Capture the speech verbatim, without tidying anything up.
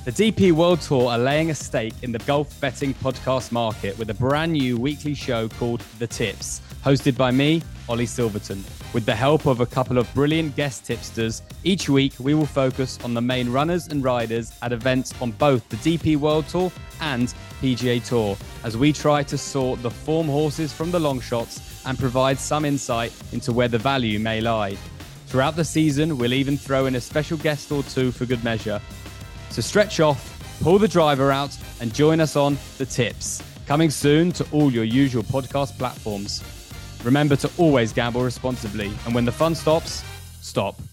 The D P World Tour are laying a stake in the golf betting podcast market with a brand new weekly show called The Tips, hosted by me, Ollie Silverton. With the help of a couple of brilliant guest tipsters, each week we will focus on the main runners and riders at events on both the D P World Tour and P G A Tour, as we try to sort the form horses from the long shots and provide some insight into where the value may lie. Throughout the season, we'll even throw in a special guest or two for good measure. So stretch off, pull the driver out, and join us on The Tips, coming soon to all your usual podcast platforms. Remember to always gamble responsibly, and when the fun stops, stop.